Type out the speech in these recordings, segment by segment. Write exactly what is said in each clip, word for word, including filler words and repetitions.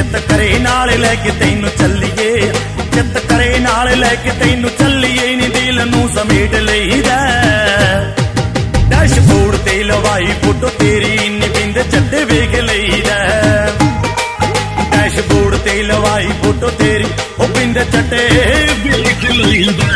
चित करे नाल लैके तैनू चलीए, चित करे नाल लैके तैनू चलीए नी दिल नू समेट लईदा। डैशबोर्ड ते लवाई फोटो तेरी नी बिंद चट्टे वेख लईदा। डैशबोर्ड ते लवाई फोटो तेरी ओ बिंद चट्टे वेख लईदा।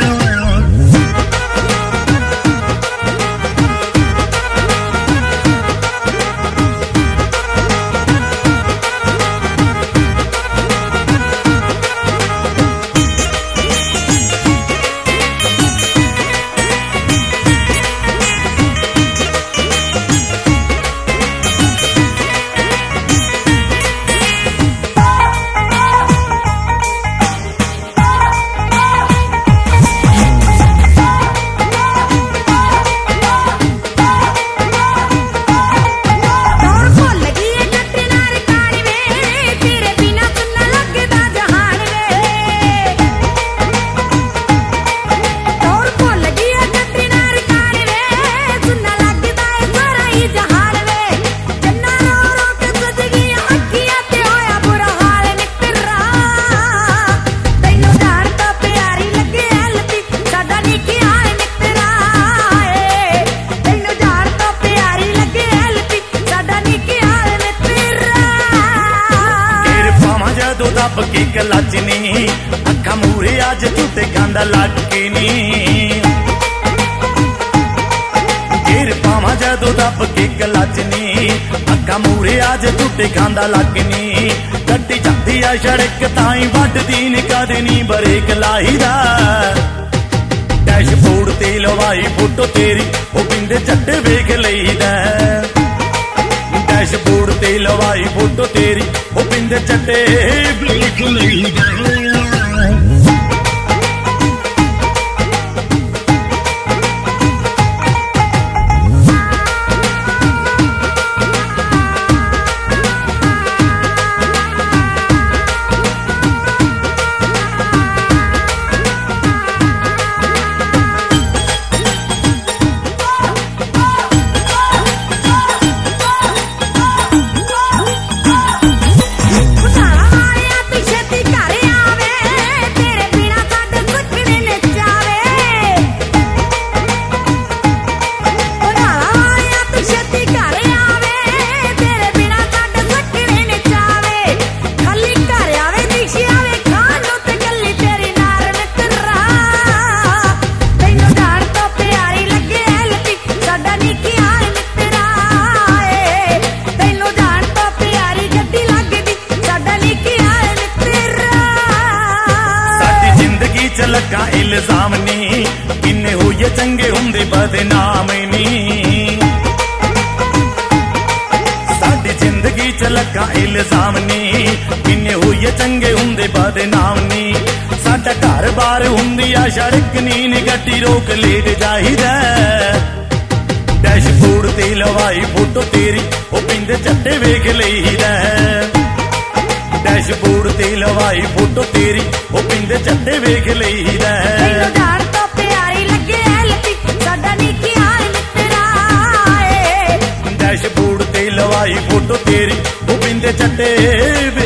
दब के कलच नी अखा मूरे अज झूठे गांदा लग के नी। गिर पावा जदों दब के कलच नी अखा मूरे अज झूठे गांदा लग नी। गड्डी जाती आ सड़क ताई वड्डदी नी कदे नी बरेक लाईदा। डैशबोर्ड ते लवाई फोटो तेरी ओ बिंद चट्टे वेख लईदा। डैशबोर्ड ते लवाई फोटो तेरी ओ बिंद चट्टे वेख लईदा। लगा इल्जाम नी किन्ने होइए चंगे हुंदे बदनाम नी। साडी जिंदगी च लगा इल्जाम नी किन्ने होइए चंगे हुंदे बदनाम नी। साडा घर बार हुंदी आ सड़क नी नी गड्डी रोक ले जाईदा। डैशबोर्ड ते लवाई फोटो तेरी ओ बिंद चट्टे वेख लईदा। डैशबोर्ड ते लवाई फोटो तेरी ओ बिंद चट्टे वेख लईदा। तैनू जान तो प्यारी लगे एलपी साडा नी की हाल मित्रा ए। डैशबोर्ड ते लवाई फोटो तेरी ओ बिंद चट्टे